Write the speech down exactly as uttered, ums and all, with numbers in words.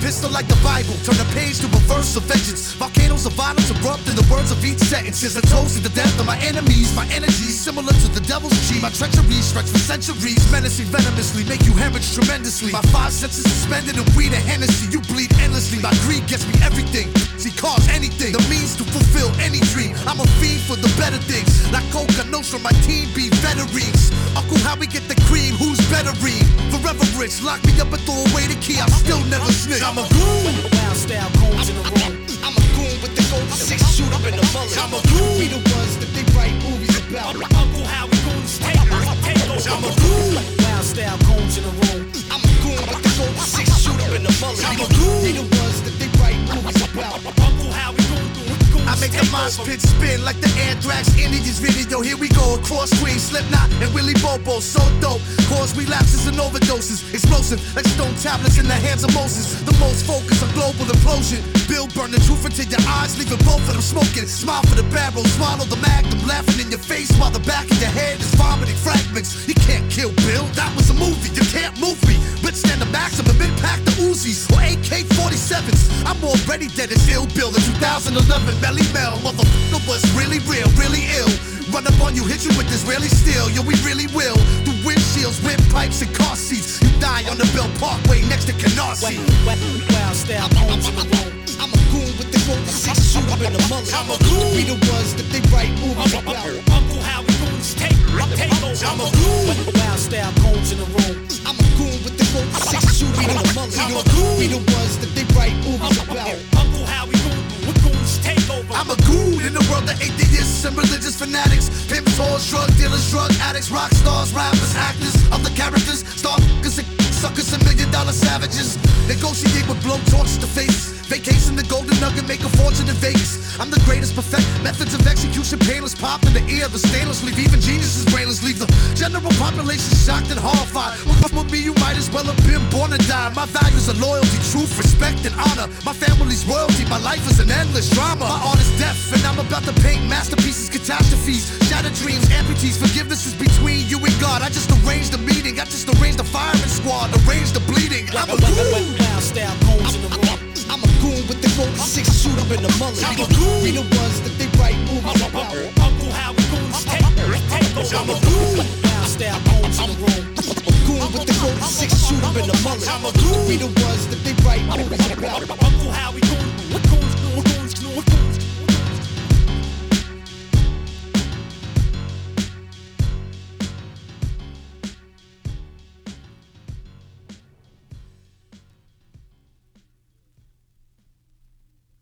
pistol like the Bible. Turn the page to a verse of vengeance. Volcanoes of violence erupt in the words of each sentence. Is a toast to the death of my enemies. My energy similar to the devil's G. My treachery stretch for centuries. Menacing venomously, make you hemorrhage tremendously. My five senses suspended in weed and Hennessy. You bleed endlessly. My greed gets me everything. See, cause anything. The means to fulfill any dream. I'm a fiend for the better things. Like Coca Nostra, my team be veterans. Uncle, how we get the cream? Who's better read? Forever rich. Lock me up and throw away the key. I still never snitch. I'm a goon. Wild style cones in the room. I'm a goon with the gold six shoot up in the mullet. I'm a goon. We the ones that they write movies about. Uncle, how we goons take take over. I'm a goon. Wild style cones in the room. I'm a goon with the gold six shoot up in the mullet. I'm a goon. We the ones that they write movies about. Uncle, how we goons do it. I make the mosh pit spin like the Anthrax Indians video. Here we go, across Queen, Slipknot, and Willie Bobo. So dope, cause relapses and overdoses. Explosive, like stone tablets in the hands of Moses. The most focus on global implosion. Bill burn the truth into your eyes, leaving both of them smoking. Smile for the barrel, swallow the magnum, laughing in your face while the back of your head is vomiting fragments. You can't kill Bill, that was a movie, you can't move me. Withstand the maximum impact of Uzis or A K forty-sevens. I'm already dead as Ill Bill in two thousand eleven. Melly Mel, motherfucker was really real, really ill. Run up on you, hit you with Israeli steel, yo, we really will. Through windshields, windpipes, and car seats. You die on the Bell Parkway next to Canarsie. Wild style cones in the room. I'm a goon with the gold six shoot up in the mullet. I'm a goon. We the ones that they write movies about. Uncle, how we goons take take over. I'm a goon. Wild style cones in the room. I'm a goon with the gold six shoot up in the mullet. I'm a goon. We the ones that they write movies about. Uncle, how we goons do it. Goons take over. I'm a goon in the world of atheists and religious fanatics. Pimps, whores, drug dealers, drug addicts, rock stars, rappers, actors, other characters, star f***ers and suckers and million dollar savages. Negotiate with blowtorches to faces. Vacation the golden nugget, make a fortune in Vegas. I'm the greatest, perfect methods of execution, painless. Pop in the ear, the stainless, leave even geniuses brainless. Leave the general population shocked and horrified. With me, you might as well have been born to die. My values are loyalty, truth, respect, and honor. My family's royalty, my life is an endless drama. My art is death, and I'm about to paint masterpieces, catastrophes, shattered dreams, amputees. Forgiveness is between you and God. I just arranged the meeting, I just arranged the firing squad, arranged the bleeding. I'm a goon. Wild style cones in the room. I'm a goon with the gold six shoot up in the mullet. I'm a goon. We the ones that they write movies about. Uncle, how we goons take take over. I'm a goon. Wild style cones in the room. Goon with the gold six shoot up in the mullet. I'm a goon. We the ones that they write movies about. Uncle, how we goons